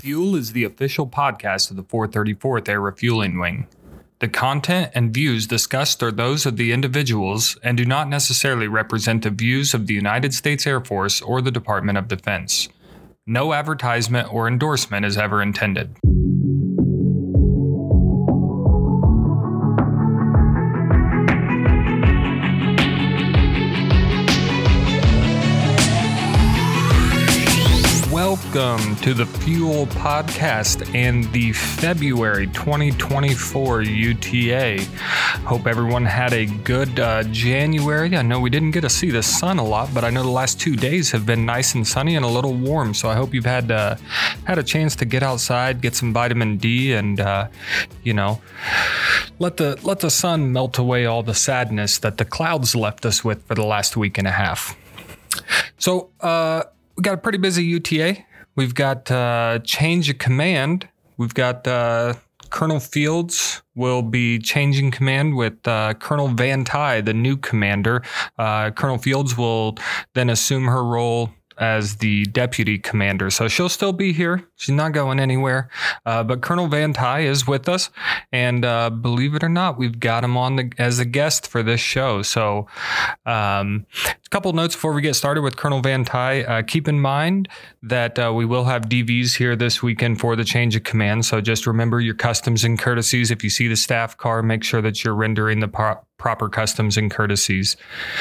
Fuel is the official podcast of the 434th Air Refueling Wing. The content and views discussed are those of the individuals and do not necessarily represent the views of the United States Air Force or the Department of Defense. No advertisement or endorsement is ever intended. Welcome to the Fuel Podcast and the February 2024 UTA. Hope everyone had a good January. I know we didn't get to see the sun a lot, but I know the last 2 days have been nice and sunny and a little warm. So I hope you've had a chance to get outside, get some vitamin D, and let the sun melt away all the sadness that the clouds left us with for the last week and a half. So we got a pretty busy UTA. We've got change of command. We've got Colonel Fields will be changing command with Colonel Van Tye, the new commander. Colonel Fields will then assume her role as the deputy commander. So she'll still be here. She's not going anywhere. But Colonel Van Tye is with us. And believe it or not, we've got him on as a guest for this show. So a couple notes before we get started with Colonel Van Tye. Keep in mind that we will have DVs here this weekend for the change of command. So just remember your customs and courtesies. If you see the staff car, make sure that you're rendering the proper customs and courtesies.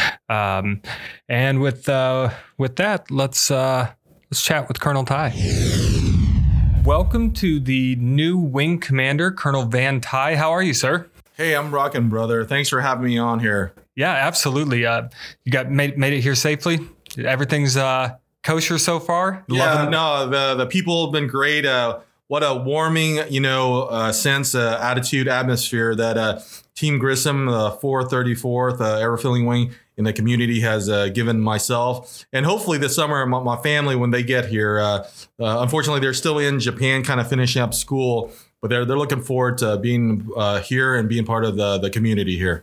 And with that, let's chat with Colonel Tye. Welcome to the new wing commander, Colonel Van Tye. How are you, sir? Hey, I'm rocking, brother. Thanks for having me on here. Yeah, absolutely. You made it here safely. Everything's kosher so far. Yeah, no, the people have been great. What a warming, sense, attitude, atmosphere that Team Grissom, the 434th Air Refueling Wing in the community has given myself. And hopefully this summer, my family, when they get here, unfortunately, they're still in Japan kind of finishing up school, but they're looking forward to being here and being part of the community here.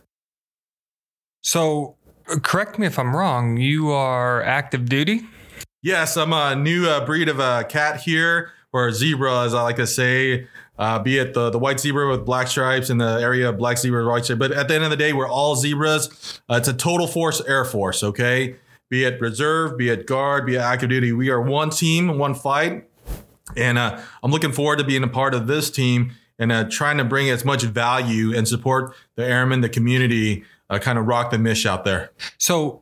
So correct me if I'm wrong, you are active duty? Yes, I'm a new breed of a cat here, or a zebra, as I like to say, be it the white zebra with black stripes in the area of black zebra, white stripes. But at the end of the day, we're all zebras. It's a total force Air Force, okay? Be it reserve, be it guard, be it active duty. We are one team, one fight. And I'm looking forward to being a part of this team and trying to bring as much value and support the airmen, the community, kind of rock the mish out there. So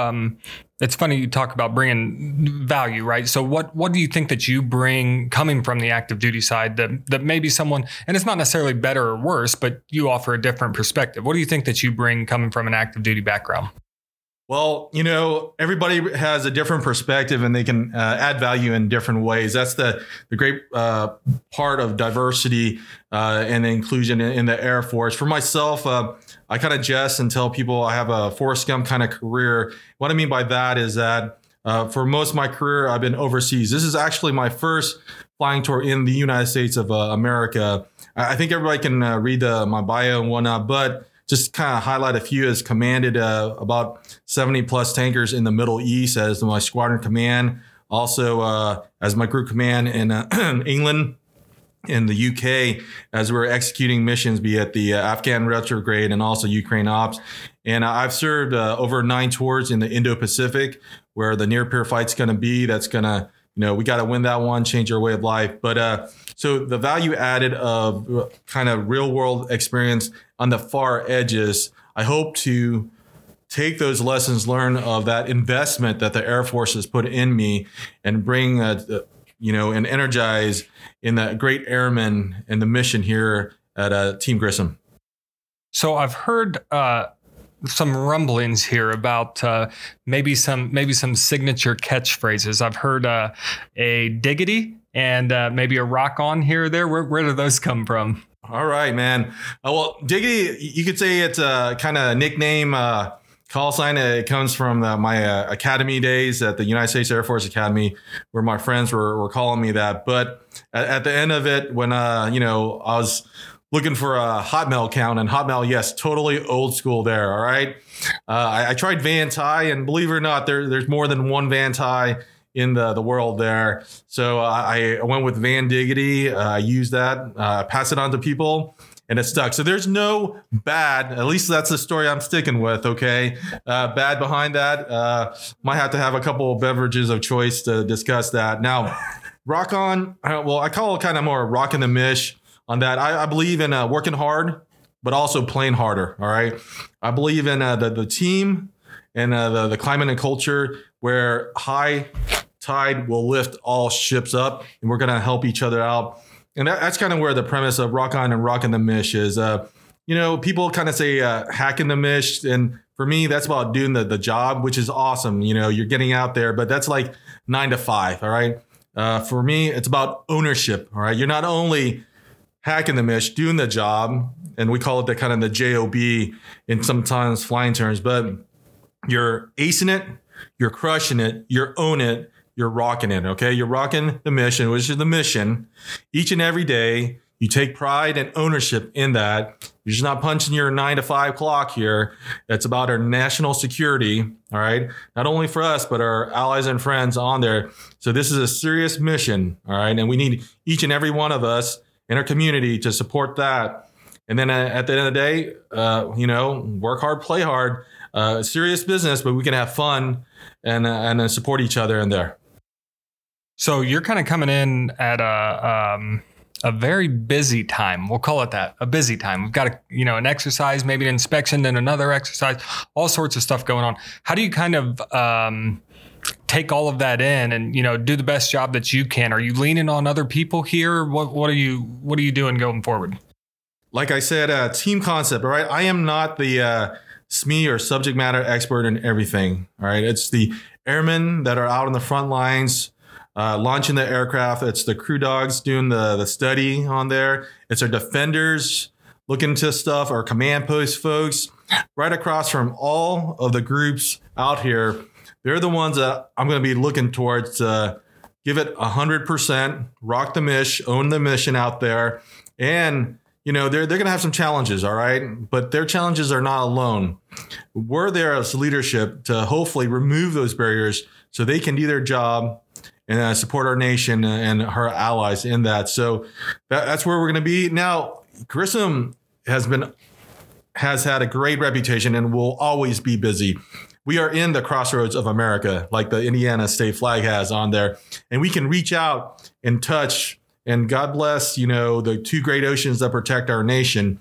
it's funny you talk about bringing value, right? So what do you think that you bring coming from the active duty side that maybe someone, and it's not necessarily better or worse, but you offer a different perspective. What do you think that you bring coming from an active duty background? Well, everybody has a different perspective and they can add value in different ways. That's the great part of diversity and inclusion in the Air Force. For myself, I kind of jest and tell people I have a Forrest Gump kind of career. What I mean by that is that for most of my career, I've been overseas. This is actually my first flying tour in the United States of America. I think everybody can read my bio and whatnot, but just kind of highlight a few. As commanded about 70 plus tankers in the Middle East as my squadron command. Also as my group command in England, in the UK, as we're executing missions, be it the Afghan retrograde and also Ukraine ops. And I've served over 9 tours in the Indo-Pacific, where the near peer fight's going to be. That's going to, we got to win that one, change our way of life. But so the value added of kind of real world experience on the far edges, I hope to take those lessons learned of that investment that the Air Force has put in me and bring, and energize in the great airmen and the mission here at Team Grissom. So I've heard some rumblings here about maybe some signature catchphrases. I've heard a diggity and maybe a rock on here or there. Where do those come from? All right, man. Well, diggity, you could say it's a kind of nickname, call sign. It comes from my academy days at the United States Air Force Academy, where my friends were calling me that. But at the end of it, when I was looking for a Hotmail account, and Hotmail, yes, totally old school there. All right. I tried Van Tye, and believe it or not, there's more than one Van Tye in the world there. So I went with Van Diggity. I used that, pass it on to people, and it stuck. So there's no bad, at least that's the story I'm sticking with. Okay. Bad behind that. Might have to have a couple of beverages of choice to discuss that. Now, Rock On, well, I call it kind of more rocking the mish on that. I believe in working hard, but also playing harder. All right. I believe in the team and the climate and culture where high tide will lift all ships up, and we're going to help each other out. And that's kind of where the premise of Rock On and Rockin' the Mish is. People kind of say hacking the mish. And for me, that's about doing the job, which is awesome. You're getting out there, but that's like 9 to 5. All right. For me, it's about ownership. All right. You're not only hacking the mish, doing the job, and we call it the kind of the JOB in sometimes flying terms, but you're acing it, you're crushing it, you're owning it, you're rocking it. Okay. You're rocking the mission, which is the mission each and every day. You take pride and ownership in that. You're just not punching your 9 to 5 clock here. It's about our national security. All right. Not only for us, but our allies and friends on there. So this is a serious mission. All right. And we need each and every one of us in our community to support that. And then at the end of the day, work hard, play hard, serious business, but we can have fun and support each other in there. So you're kind of coming in at a very busy time. We'll call it that, a busy time. We've got an exercise, maybe an inspection, then another exercise, all sorts of stuff going on. How do you kind of take all of that in and do the best job that you can? Are you leaning on other people here? What are you doing going forward? Like I said, team concept. All right, I am not the SME or subject matter expert in everything. All right, it's the airmen that are out on the front lines. Launching the aircraft. It's the crew dogs doing the study on there. It's our defenders looking into stuff, our command post folks right across from all of the groups out here. They're the ones that I'm going to be looking towards to give it 100%, rock the mish, own the mission out there. And, they're going to have some challenges. All right. But their challenges are not alone. We're there as leadership to hopefully remove those barriers so they can do their job and support our nation and her allies in that. So that's where we're going to be. Now, Grissom has had a great reputation and will always be busy. We are in the crossroads of America, like the Indiana state flag has on there, and we can reach out and touch. And God bless, the two great oceans that protect our nation.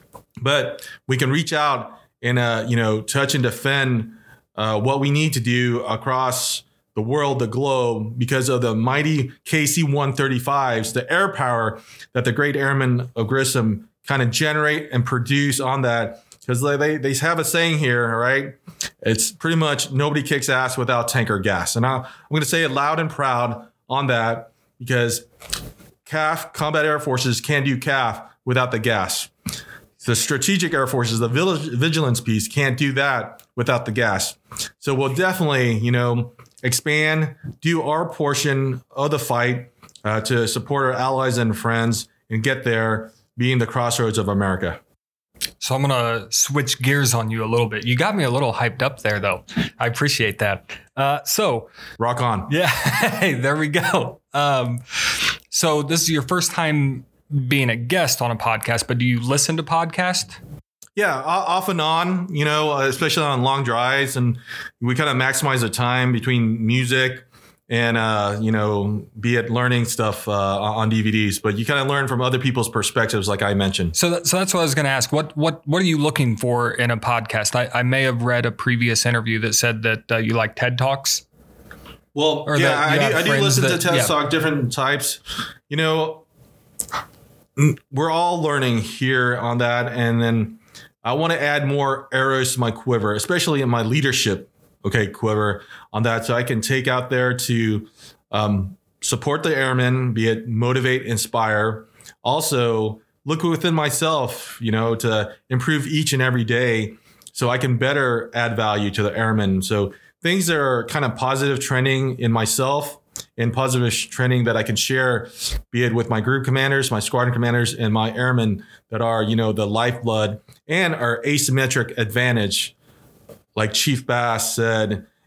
But we can reach out and, touch and defend what we need to do across the world, the globe, because of the mighty KC-135s, the air power that the great airmen of Grissom kind of generate and produce on that. Because they have a saying here, all right? It's pretty much nobody kicks ass without tanker gas. And I'm going to say it loud and proud on that, because CAF, Combat Air Forces, can't do CAF without the gas. The strategic air forces, the vigilance piece, can't do that without the gas. So we'll definitely, expand, do our portion of the fight to support our allies and friends and get there, being the crossroads of America. So I'm going to switch gears on you a little bit. You got me a little hyped up there, though. I appreciate that. So rock on. Yeah. Hey, there we go. So this is your first time being a guest on a podcast, but do you listen to podcasts? Yeah, off and on, especially on long drives. And we kind of maximize the time between music and, be it learning stuff on DVDs. But you kind of learn from other people's perspectives, like I mentioned. So that's what I was going to ask. What are you looking for in a podcast? I may have read a previous interview that said that you like TED Talks. Well, I do listen to TED Talk, different types. We're all learning here on that. And then I want to add more arrows to my quiver, especially in my leadership, quiver on that. So I can take out there to support the airmen, be it motivate, inspire. Also, look within myself, to improve each and every day so I can better add value to the airmen. So things that are kind of positive trending in myself and positive training that I can share, be it with my group commanders, my squadron commanders, and my airmen that are, the lifeblood and our asymmetric advantage. Like Chief Bass said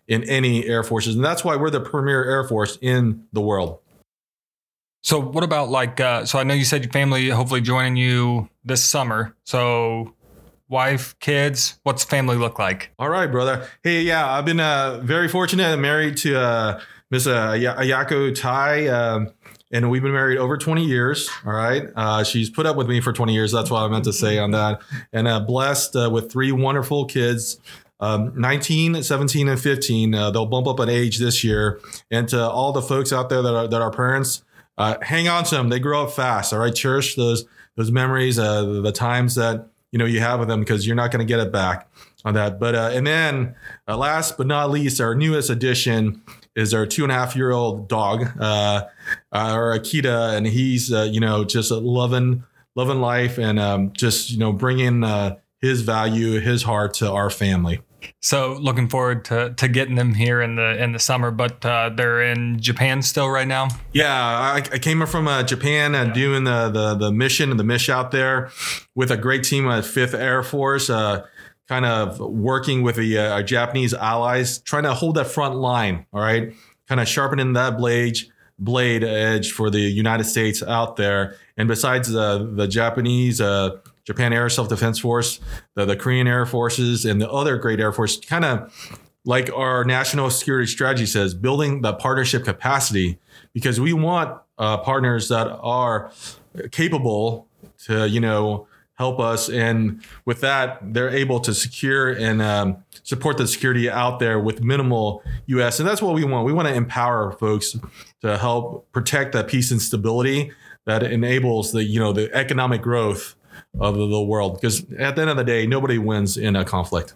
in any air forces. And that's why we're the premier air force in the world. So what about so I know you said your family hopefully joining you this summer. So wife, kids, what's family look like? All right, brother. Hey, yeah, I've been very fortunate. I'm married to Miss Ayako Tai, and we've been married over 20 years. All right. She's put up with me for 20 years. That's what I meant to say on that. And blessed with 3 wonderful kids. 19, 17, and 15. They'll bump up an age this year. And to all the folks out there that are parents, hang on to them. They grow up fast. All right. Cherish those memories, the times that, you have with them, because you're not going to get it back on that. But, and then last but not least, our newest addition is our 2.5-year-old dog, our Akita. And he's, just loving life and just, bringing his value, his heart to our family. So looking forward to getting them here in the summer, but they're in Japan still right now. Yeah, I came from Japan and doing the mission and the mish out there with a great team at 5th Air Force, kind of working with our Japanese allies, trying to hold that front line. All right, kind of sharpening that blade edge for the United States out there. And besides the Japanese, Japan Air Self-Defense Force, the Korean Air Forces, and the other great Air Force, kind of like our national security strategy says, building the partnership capacity, because we want partners that are capable to, help us. And with that, they're able to secure and support the security out there with minimal U.S. And that's what we want. We want to empower folks to help protect that peace and stability that enables the economic growth of the world, because at the end of the day, nobody wins in a conflict.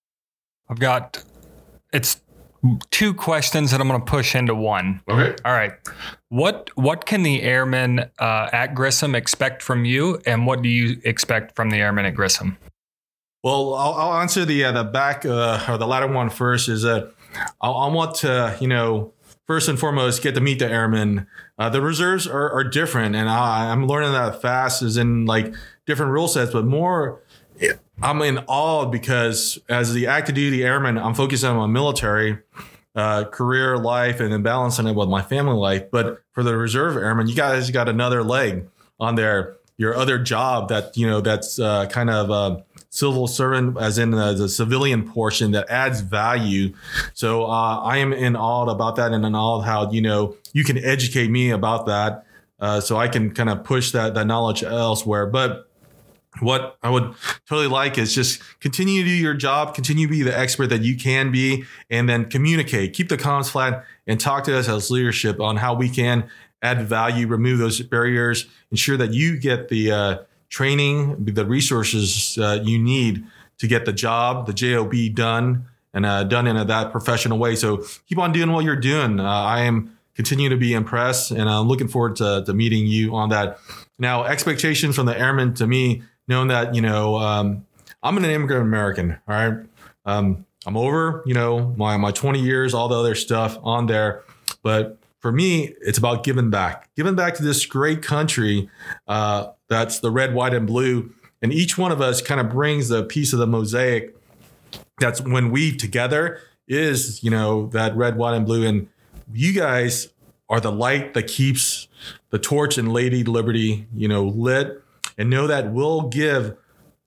It's 2 questions that I'm going to push into one. Okay. All right. What can the airmen at Grissom expect from you, and what do you expect from the airmen at Grissom? Well, I'll answer the back or the latter one first. Is that I want to first and foremost get to meet the airmen. The reserves are different, and I'm learning that fast, as in different rule sets, but more I'm in awe because as the active duty airman, I'm focusing on my military career life and then balancing it with my family life. But for the reserve airmen, you guys got another leg on your other job that, that's kind of civil servant, as in the civilian portion that adds value. So I am in awe about that, and in awe how, you can educate me about that so I can kind of push that knowledge elsewhere. But what I would totally like is just continue to do your job, continue to be the expert that you can be, and then communicate, keep the comms flat, and talk to us as leadership on how we can add value, remove those barriers, ensure that you get the training, the resources you need to get the job, the job done, and done in that professional way. So keep on doing what you're doing. I am continue to be impressed, and I'm looking forward to meeting you on that. Now, expectations from the airmen to me, knowing that, I'm an immigrant American. All right. I'm over, my 20 years, all the other stuff on there. But for me, it's about giving back to this great country. That's the red, white, and blue. And each one of us kind of brings a piece of the mosaic. That's when we together is, that red, white, and blue. And you guys are the light that keeps the torch in Lady Liberty, lit. And know that we'll give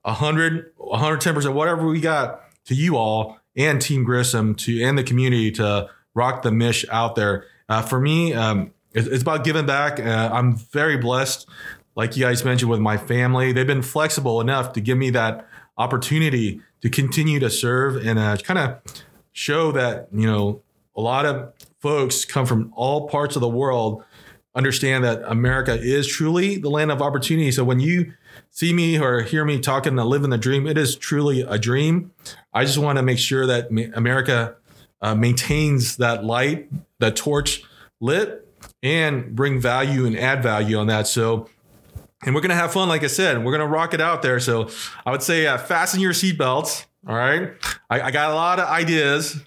110%, whatever we got to you all and Team Grissom and the community to rock the mish out there. For me, it's about giving back. I'm very blessed, like you guys mentioned, with my family. They've been flexible enough to give me that opportunity to continue to serve and kind of show that, a lot of folks come from all parts of the world, understand that America is truly the land of opportunity. So when you see me or hear me talking and live in the dream, it is truly a dream. I just want to make sure that America maintains that light, that torch lit, and bring value and add value on that. So, and we're going to have fun. Like I said, we're going to rock it out there. So I would say fasten your seatbelts. All right. I got a lot of ideas.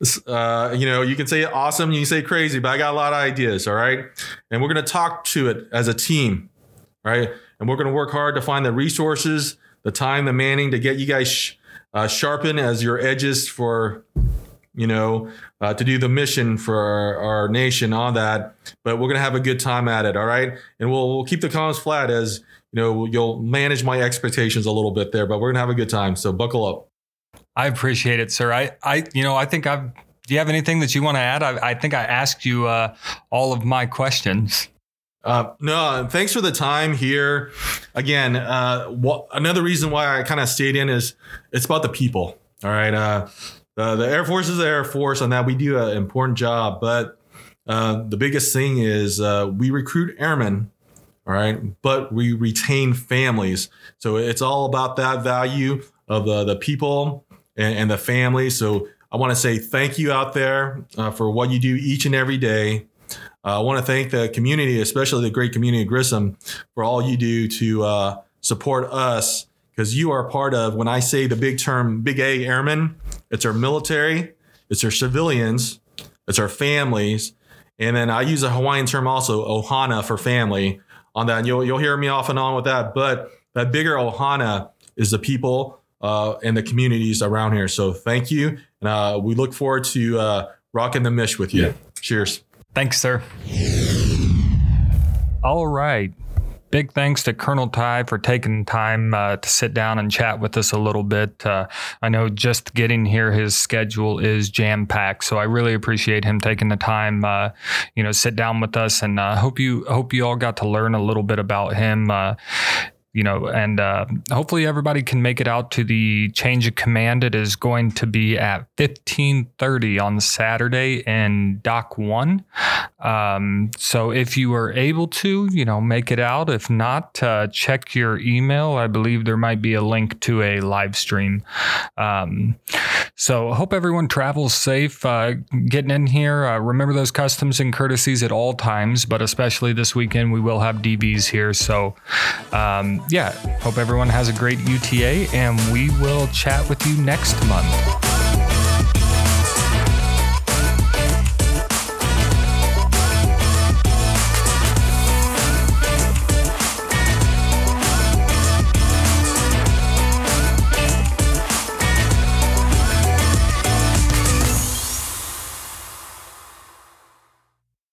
You can say awesome, you can say crazy, but I got a lot of ideas. All right. And we're going to talk to it as a team. Right. And we're going to work hard to find the resources, the time, the manning to get you guys sharpened as your edges for to do the mission for our nation on that. But we're going to have a good time at it. All right. And we'll keep the comms flat as, you'll manage my expectations a little bit there, but we're going to have a good time. So buckle up. I appreciate it, sir. I think do you have anything that you want to add? I think I asked you all of my questions. No, thanks for the time here. Again, another reason why I kind of stayed in is it's about the people. All right. The Air Force is the Air Force, on that we do an important job. But the biggest thing is we recruit airmen. All right. But we retain families. So it's all about that value of the people and the family. So I want to say thank you out there for what you do each and every day. I want to thank the community, especially the great community of Grissom, for all you do to support us, because you are part of, when I say the big term, Big A Airmen, it's our military, it's our civilians, it's our families. And then I use a Hawaiian term also, Ohana, for family on that. And you'll hear me off and on with that. But that bigger Ohana is the people and the communities around here. So thank you. And we look forward to rocking the Mish with you. Yeah. Cheers. Thanks, sir. All right. Big thanks to Colonel Ty for taking time to sit down and chat with us a little bit. I know just getting here, his schedule is jam-packed, so I really appreciate him taking the time, sit down with us, and hope you all got to learn a little bit about him. And hopefully everybody can make it out to the change of command. It is going to be at 15:30 on Saturday in Dock 1. So if you are able to, make it out. If not, check your email. I believe there might be a link to a live stream. So hope everyone travels safe getting in here. Remember those customs and courtesies at all times, but especially this weekend, we will have DVs here. So, hope everyone has a great UTA, and we will chat with you next month.